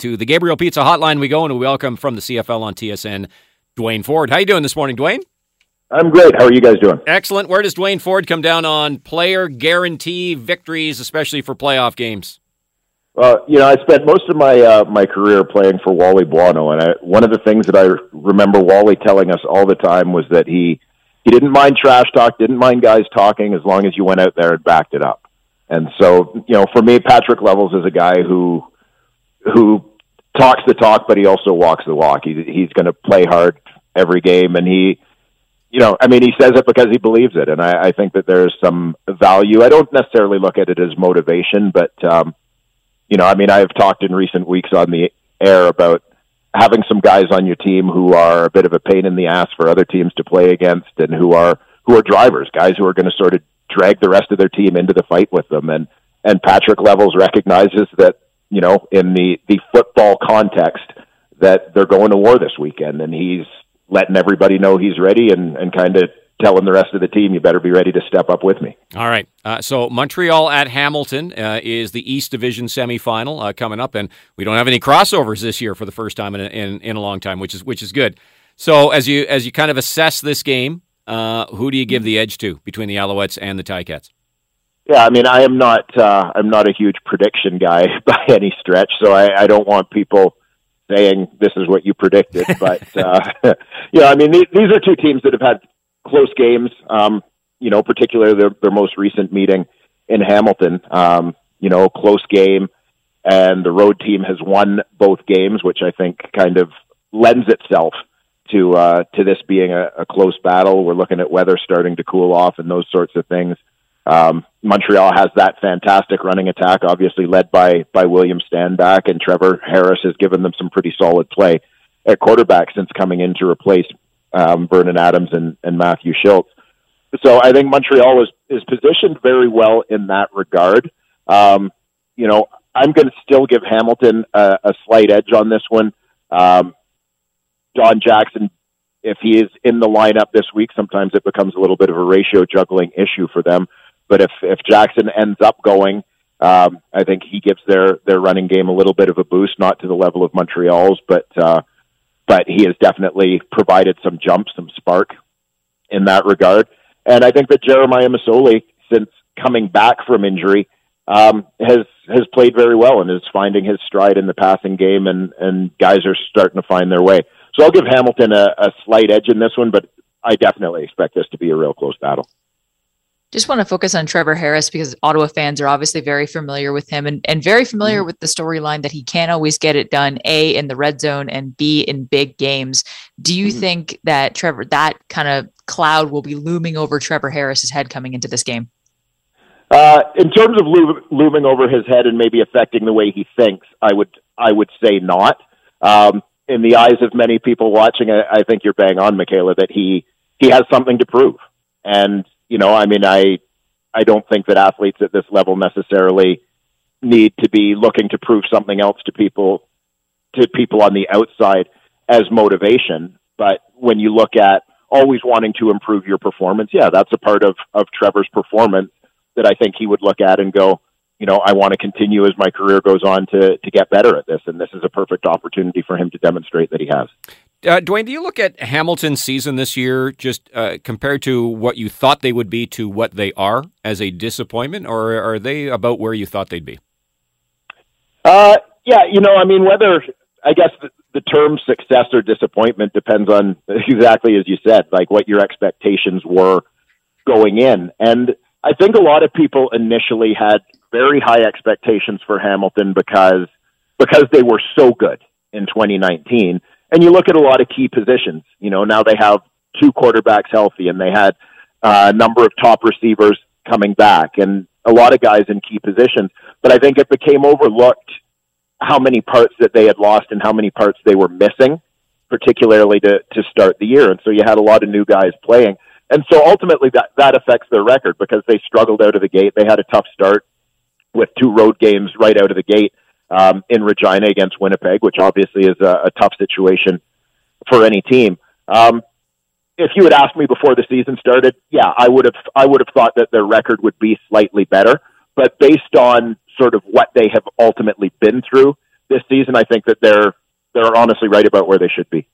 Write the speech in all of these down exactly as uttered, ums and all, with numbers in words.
to the Gabriel Pizza Hotline we go, and we welcome from the C F L on T S N, Duane Forde. How you doing this morning, Duane? I'm great. How are you guys doing? Excellent. Where does Duane Forde come down on player guarantee victories, especially for playoff games? Well, you know, I spent most of my uh, my career playing for Wally Buono, and I, one of the things that I remember Wally telling us all the time was that he he didn't mind trash talk, didn't mind guys talking as long as you went out there and backed it up. And so, you know, for me, Patrick Levels is a guy who who talks the talk, but he also walks the walk. He, he's going to play hard every game, and he, you know, I mean, he says it because he believes it, and I, I think that there's some value. I don't necessarily look at it as motivation, but, um, you know, I mean, I've talked in recent weeks on the air about having some guys on your team who are a bit of a pain in the ass for other teams to play against, and who are who are drivers, guys who are going to sort of drag the rest of their team into the fight with them. And, and Patrick Levels recognizes that, you know, in the, the football context, that they're going to war this weekend, and he's letting everybody know he's ready, and, and kind of telling the rest of the team, you better be ready to step up with me. All right. Uh, so Montreal at Hamilton uh, is the East Division semifinal uh, coming up, and we don't have any crossovers this year for the first time in a, in, in a long time, which is which is good. So as you as you kind of assess this game, uh, who do you give the edge to between the Alouettes and the Ticats? Yeah, I mean, I am not uh, I'm not a huge prediction guy by any stretch, so I, I don't want people saying this is what you predicted. But uh, yeah, I mean, these, these are two teams that have had close games. Um, you know, particularly their, their most recent meeting in Hamilton. Um, you know, close game, and the road team has won both games, which I think kind of lends itself to uh, to this being a, a close battle. We're looking at weather starting to cool off and those sorts of things. Um, Montreal has that fantastic running attack, obviously led by, by William Stanback, and Trevor Harris has given them some pretty solid play at quarterback since coming in to replace um, Vernon Adams and, and Matthew Schultz. So I think Montreal is, is positioned very well in that regard. Um, you know, I'm going to still give Hamilton a, a slight edge on this one. Um, Don Jackson, if he is in the lineup this week, sometimes it becomes a little bit of a ratio juggling issue for them. But if, if Jackson ends up going, um, I think he gives their, their running game a little bit of a boost, not to the level of Montreal's, but uh, but he has definitely provided some jump, some spark in that regard. And I think that Jeremiah Masoli, since coming back from injury, um, has has played very well and is finding his stride in the passing game, and, and guys are starting to find their way. So I'll give Hamilton a, a slight edge in this one, but I definitely expect this to be a real close battle. Just want to focus on Trevor Harris because Ottawa fans are obviously very familiar with him and, and very familiar mm. with the storyline that he can't always get it done, A, in the red zone, and B, in big games. Do you mm. think that Trevor, that kind of cloud will be looming over Trevor Harris's head coming into this game? Uh, in terms of lo- looming over his head and maybe affecting the way he thinks, I would I would say not. Um, in the eyes of many people watching, I, I think you're bang on, Michaela, that he he has something to prove. And You know, I mean, I I don't think that athletes at this level necessarily need to be looking to prove something else to people to people on the outside as motivation. But when you look at always wanting to improve your performance, yeah, that's a part of, of Trevor's performance that I think he would look at and go, you know, I want to continue as my career goes on to to get better at this, and this is a perfect opportunity for him to demonstrate that he has. Uh, Duane, do you look at Hamilton's season this year just uh, compared to what you thought they would be to what they are as a disappointment, or are they about where you thought they'd be? Uh, yeah, you know, I mean, whether, I guess the, the term success or disappointment depends on exactly as you said, like what your expectations were going in. And I think a lot of people initially had very high expectations for Hamilton because because they were so good in twenty nineteen. And you look at a lot of key positions. You know, now they have two quarterbacks healthy, and they had uh, a number of top receivers coming back, and a lot of guys in key positions. But I think it became overlooked how many parts that they had lost and how many parts they were missing, particularly to, to start the year. And so you had a lot of new guys playing. And so ultimately that, that affects their record because they struggled out of the gate. They had a tough start with two road games right out of the gate. Um, in Regina against Winnipeg, which obviously is a, a tough situation for any team. Um, if you had asked me before the season started, yeah, I would have I would have thought that their record would be slightly better. But based on sort of what they have ultimately been through, this season, I think that they're they're honestly right about where they should be.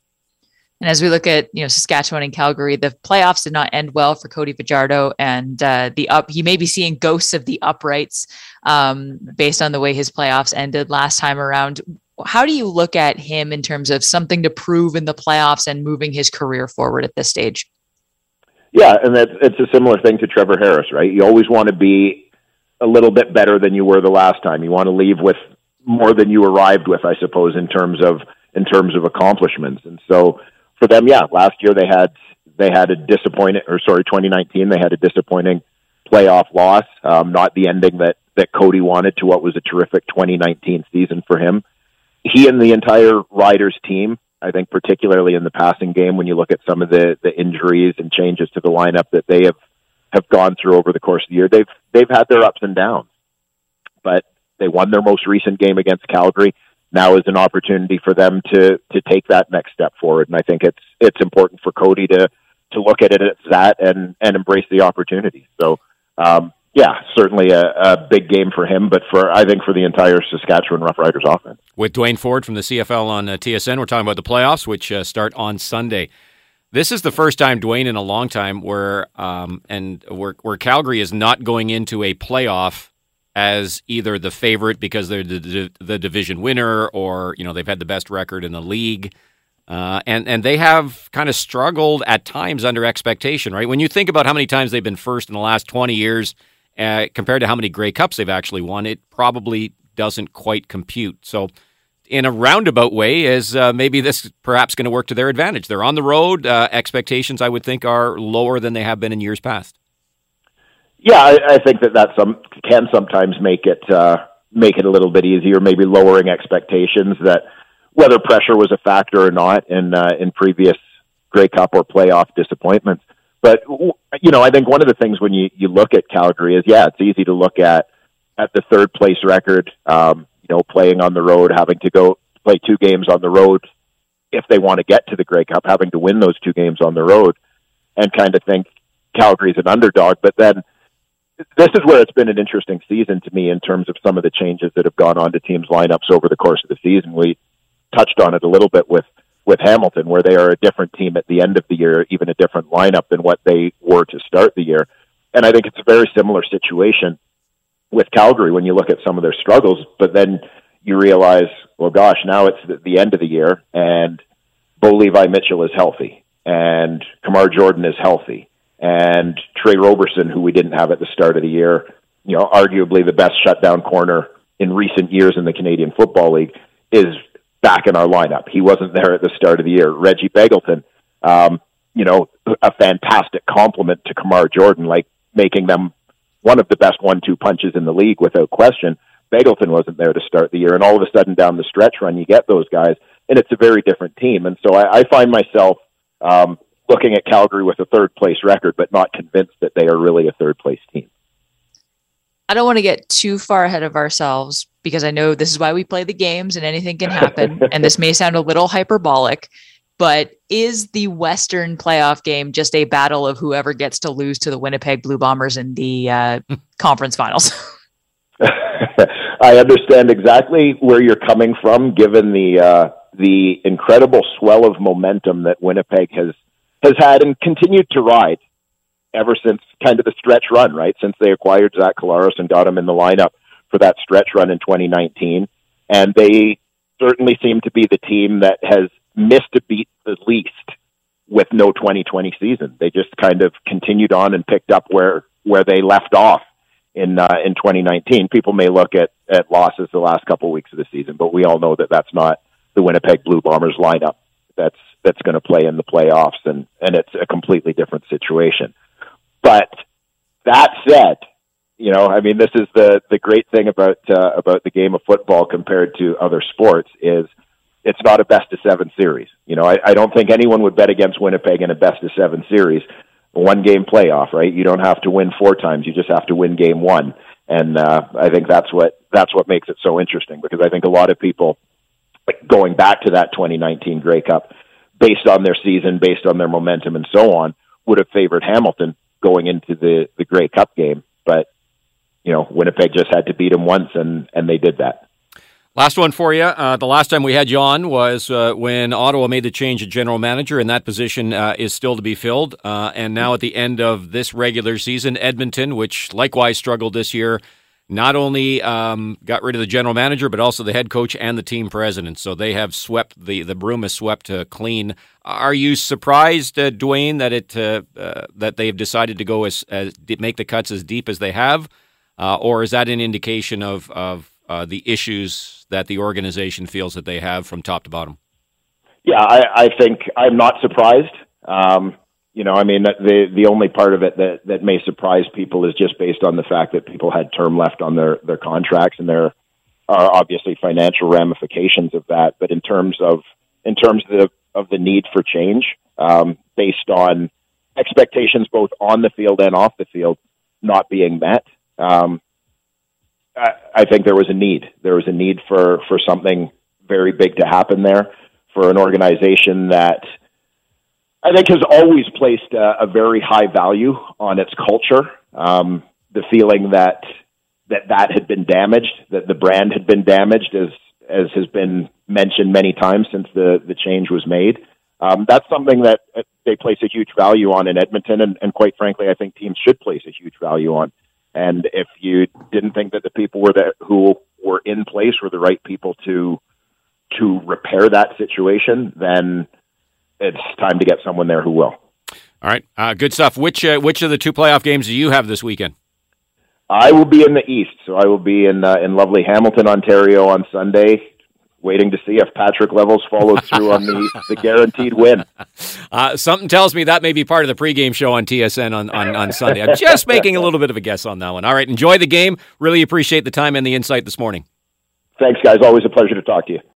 And as we look at, you know, Saskatchewan and Calgary, the playoffs did not end well for Cody Fajardo, and uh, the up, he may be seeing ghosts of the uprights um, based on the way his playoffs ended last time around. How do you look at him in terms of something to prove in the playoffs and moving his career forward at this stage? Yeah, and that's, it's a similar thing to Trevor Harris, right? You always want to be a little bit better than you were the last time. You want to leave with more than you arrived with, I suppose, in terms of in terms of accomplishments. And so for them, yeah, last year they had they had a disappointing, or sorry, twenty nineteen they had a disappointing playoff loss. Um, not the ending that that Cody wanted to what was a terrific twenty nineteen season for him. He and the entire Riders team, I think, particularly in the passing game, when you look at some of the the injuries and changes to the lineup that they have have gone through over the course of the year, they've they've had their ups and downs, but they won their most recent game against Calgary. Now is an opportunity for them to to take that next step forward, and I think it's it's important for Cody to to look at it as that and and embrace the opportunity. So, um, yeah, certainly a, a big game for him, but for I think for the entire Saskatchewan Roughriders offense. With Dwayne Ford from the C F L on uh, T S N, we're talking about the playoffs, which uh, start on Sunday. This is the first time, Dwayne, in a long time where um, and where, where Calgary is not going into a playoff as either the favorite because they're the, the, the division winner, or you know they've had the best record in the league, uh, and and they have kind of struggled at times under expectation. Right, when you think about how many times they've been first in the last twenty years uh, compared to how many Grey Cups they've actually won, it probably doesn't quite compute. So, in a roundabout way, is uh, maybe this perhaps going to work to their advantage. They're on the road. Uh, expectations, I would think, are lower than they have been in years past. Yeah, I, I think that that some can sometimes make it uh, make it a little bit easier. Maybe lowering expectations, that whether pressure was a factor or not in uh, in previous Grey Cup or playoff disappointments. But you know, I think one of the things when you, you look at Calgary is, yeah, it's easy to look at at the third place record. Um, you know, playing on the road, having to go play two games on the road if they want to get to the Grey Cup, having to win those two games on the road, and kind of think Calgary's an underdog. But then this is where it's been an interesting season to me in terms of some of the changes that have gone on to teams' lineups over the course of the season. We touched on it a little bit with, with Hamilton, where they are a different team at the end of the year, even a different lineup than what they were to start the year. And I think it's a very similar situation with Calgary when you look at some of their struggles, but then you realize, well, gosh, now it's the, the end of the year, and Bo Levi Mitchell is healthy, and Kamar Jordan is healthy, and Trey Roberson, who we didn't have at the start of the year, you know, arguably the best shutdown corner in recent years in the Canadian Football League, is back in our lineup. He wasn't there at the start of the year. Reggie Begelton, um, you know, a fantastic compliment to Kamar Jordan, like making them one of the best one two punches in the league without question. Begelton wasn't there to start the year, and all of a sudden down the stretch run, you get those guys, and it's a very different team. And so I, I find myself um, looking at Calgary with a third-place record, but not convinced that they are really a third-place team. I don't want to get too far ahead of ourselves because I know this is why we play the games and anything can happen. And this may sound a little hyperbolic, but is the Western playoff game just a battle of whoever gets to lose to the Winnipeg Blue Bombers in the uh, conference finals? I understand exactly where you're coming from, given the uh, the incredible swell of momentum that Winnipeg has has had and continued to ride ever since kind of the stretch run, right? Since they acquired Zach Collaros and got him in the lineup for that stretch run in twenty nineteen. And they certainly seem to be the team that has missed a beat the least with no twenty twenty season. They just kind of continued on and picked up where, where they left off in uh, in twenty nineteen. People may look at, at losses the last couple of weeks of the season, but we all know that that's not the Winnipeg Blue Bombers lineup that's that's going to play in the playoffs, and, and it's a completely different situation. But that said, you know, I mean, this is the, the great thing about uh, about the game of football compared to other sports is it's not a best of seven series. You know, I, I don't think anyone would bet against Winnipeg in a best of seven series, a one game playoff, right? You don't have to win four times; you just have to win game one. And uh, I think that's what that's what makes it so interesting, because I think a lot of people, like, going back to that twenty nineteen Grey Cup, based on their season, based on their momentum, and so on, would have favored Hamilton going into the, the Grey Cup game. But, you know, Winnipeg just had to beat them once, and, and they did that. Last one for you. Uh, the last time we had you on was uh, when Ottawa made the change at general manager, and that position uh, is still to be filled. Uh, and now at the end of this regular season, Edmonton, which likewise struggled this year, not only um, got rid of the general manager, but also the head coach and the team president. So they have swept, the, the broom is swept uh, clean. Are you surprised, uh, Dwayne, that it uh, uh, that they've decided to go as, as make the cuts as deep as they have? Uh, or is that an indication of, of uh, the issues that the organization feels that they have from top to bottom? Yeah, I, I think I'm not surprised. Um, you know, I mean, the the only part of it that, that may surprise people is just based on the fact that people had term left on their, their contracts, and there are obviously financial ramifications of that. But in terms of in terms of the, of the need for change, um, based on expectations both on the field and off the field not being met, um, I think there was a need. There was a need for, for something very big to happen there, for an organization that I think has always placed a, a very high value on its culture. Um, the feeling that, that that had been damaged, that the brand had been damaged, as as has been mentioned many times since the, the change was made. Um, that's something that they place a huge value on in Edmonton, and, and quite frankly, I think teams should place a huge value on. And if you didn't think that the people were that who were in place were the right people to to repair that situation, then it's time to get someone there who will. All right, uh, good stuff. Which uh, which of the two playoff games do you have this weekend? I will be in the East, so I will be in uh, in lovely Hamilton, Ontario on Sunday, waiting to see if Patrick Levels follows through on the, the guaranteed win. Uh, something tells me that may be part of the pregame show on T S N on, on, on Sunday. I'm just making a little bit of a guess on that one. All right, enjoy the game. Really appreciate the time and the insight this morning. Thanks, guys. Always a pleasure to talk to you.